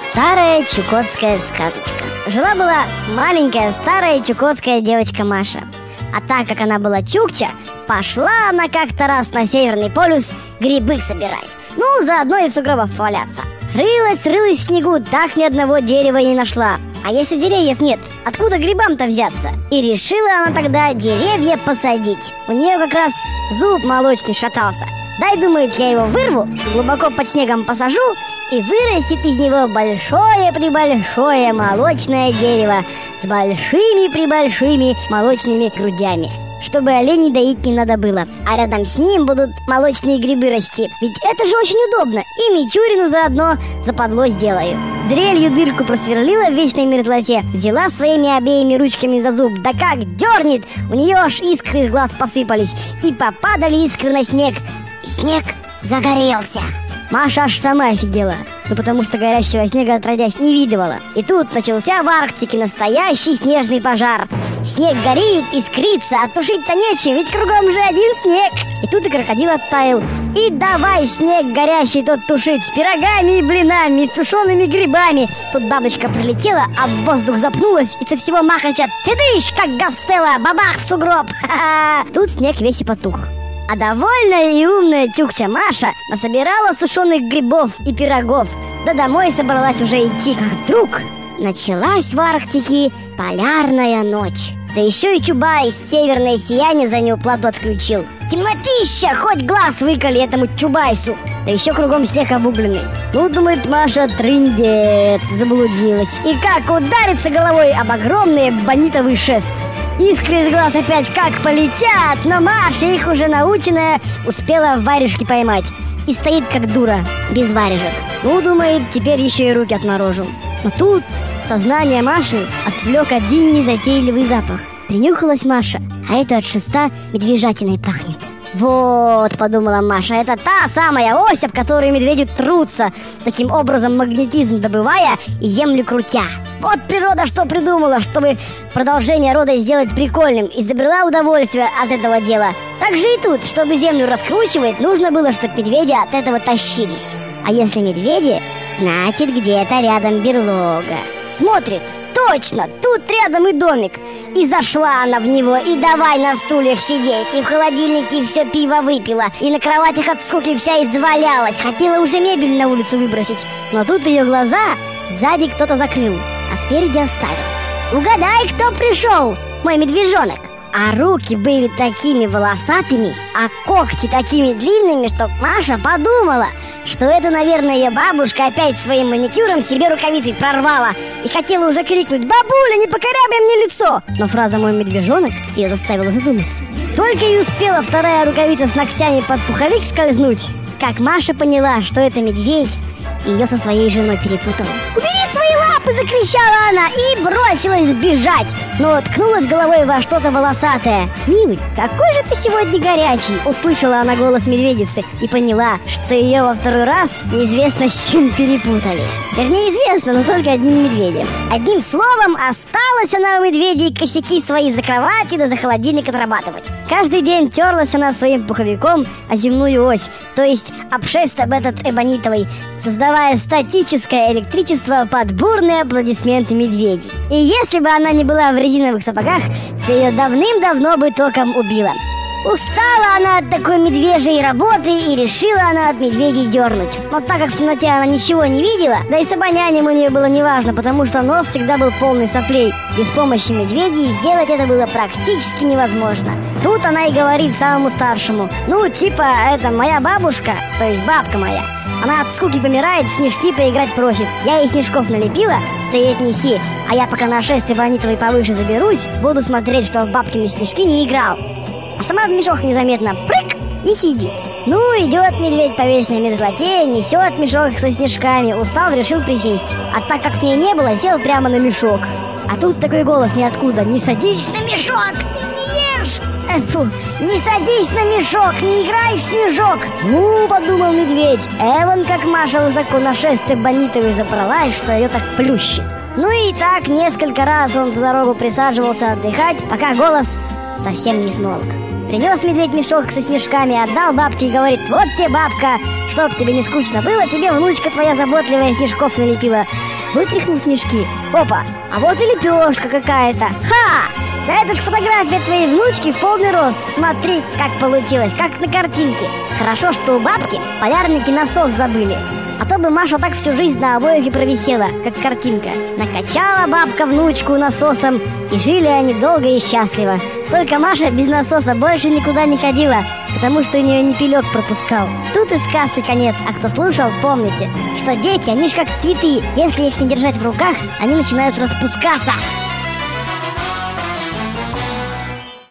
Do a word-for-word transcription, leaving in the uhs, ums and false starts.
Старая чукотская сказочка. Жила-была маленькая старая чукотская девочка Маша. А так как она была чукча, пошла она как-то раз на Северный полюс грибы собирать. Ну, заодно и в сугробах поваляться. Рылась, рылась в снегу, так ни одного дерева не нашла. А если деревьев нет, откуда грибам-то взяться? И решила она тогда деревья посадить. У нее как раз зуб молочный шатался. Дай, думает, я его вырву, глубоко под снегом посажу, и вырастет из него большое-пребольшое молочное дерево с большими-пребольшими молочными грудями, чтобы оленей доить не надо было. А рядом с ним будут молочные грибы расти. Ведь это же очень удобно. И Мичурину заодно западло сделаю. Дрелью дырку просверлила в вечной мерзлоте, взяла своими обеими ручками за зуб. Да как дернет, у нее аж искры из глаз посыпались, и попадали искры на снег. И снег загорелся. Маша аж сама офигела. Ну потому что горящего снега отродясь не видывала. И тут начался в Арктике настоящий снежный пожар. Снег горит, искрится, а тушить-то нечем, ведь кругом же один снег. И тут и крокодил оттаял. И давай снег горящий тот тушить с пирогами и блинами, и с тушеными грибами. Тут бабочка прилетела, а воздух запнулась, и со всего махача тыдыщ, как гастелла, бабах в сугроб. Ха-ха! Тут снег весь и потух. А довольная и умная чукча Маша насобирала сушеных грибов и пирогов, да домой собралась уже идти, как вдруг началась в Арктике полярная ночь. Да еще и Чубайс северное сияние за неуплату отключил. Темнотища, хоть глаз выколи этому Чубайсу. Да еще кругом снег обугленный. Ну, думает Маша, трындец, заблудилась. И как ударится головой об огромный бонитовый шест. Искры из глаз опять как полетят, но Маша, их уже наученная, успела варежки поймать. И стоит как дура, без варежек. Ну, думает, теперь еще и руки отморожу. Но тут сознание Маши отвлек один незатейливый запах. Принюхалась Маша, а это от шеста медвежатиной пахнет. Вот, подумала Маша, это та самая ось, об которой медведи трутся, таким образом магнетизм добывая и землю крутя. Вот природа что придумала, чтобы продолжение рода сделать прикольным, изобрела удовольствие от этого дела. Так же и тут, чтобы землю раскручивать, нужно было, чтобы медведи от этого тащились. А если медведи, значит где-то рядом берлога. Смотрит, точно, тут рядом и домик. И зашла она в него, и давай на стульях сидеть. И в холодильнике все пиво выпила, и на кроватях от скуки вся извалялась. Хотела уже мебель на улицу выбросить, но тут ее глаза сзади кто-то закрыл, а спереди оставил. Угадай, кто пришел, мой медвежонок. А руки были такими волосатыми, а когти такими длинными, что Маша подумала, что это, наверное, ее бабушка опять своим маникюром себе рукавицей прорвала и хотела уже крикнуть: «Бабуля, не покорябай мне лицо!» Но фраза «мой медвежонок» ее заставила задуматься. Только и успела вторая рукавица с ногтями под пуховик скользнуть, как Маша поняла, что это медведь ее со своей женой перепутала. «Убери свои лапы!» — закричала она и бросилась бежать, но ткнулась головой во что-то волосатое. «Милый, какой же ты сегодня горячий!» — услышала она голос медведицы и поняла, что ее во второй раз неизвестно с чем перепутали. Вернее, известно, но только одним медведем. Одним словом, осталась она у медведей косяки свои за кровать и да за холодильник отрабатывать. Каждый день терлась она своим пуховиком о земную ось, то есть об шест об этот эбонитовый, создавая статическое электричество под бурные аплодисменты медведей. И если бы она не была в резиновых сапогах, то ее давным-давно бы током убило. Устала она от такой медвежьей работы и решила она от медведей дернуть. Но так как в темноте она ничего не видела, да и с обонянием у нее было неважно, потому что нос всегда был полный соплей. Без помощи медведей сделать это было практически невозможно. Тут она и говорит самому старшему: «Ну, типа, это моя бабушка, то есть бабка моя. Она от скуки помирает, в снежки поиграть просит. Я ей снежков налепила, ты ей отнеси. А я пока на шест эбонитовый повыше заберусь, буду смотреть, что в бабкины снежки не играл». А сама в мешок незаметно прыг и сидит. Ну, идет медведь по вечной мерзлоте, несет мешок со снежками. Устал, решил присесть. А так как мне не было, сел прямо на мешок. А тут такой голос ниоткуда: «Не садись на мешок, не ешь! Э, фу, не садись на мешок, не играй в снежок!» Ну, подумал медведь, эвон как Маша высоко на шест эбонитовый забралась, что ее так плющит. Ну и так несколько раз он за дорогу присаживался отдыхать, пока голос совсем не смолк. Принес медведь мешок со снежками, отдал бабке и говорит: «Вот тебе, бабка, чтоб тебе не скучно было, тебе внучка твоя заботливая снежков налепила. вытряхнул снежки. Опа, а вот и лепешка какая-то. Ха! Да это ж фотография твоей внучки в полный рост. Смотри, как получилось, как на картинке. Хорошо, что у бабки полярники насос забыли. А то бы Маша так всю жизнь на обоих и провисела, как картинка. Накачала бабка внучку насосом, и жили они долго и счастливо. Только Маша без насоса больше никуда не ходила, потому что у нее не пилек пропускал. Тут и сказки конец, а кто слушал, помните, что дети, они ж как цветы. Если их не держать в руках, они начинают распускаться.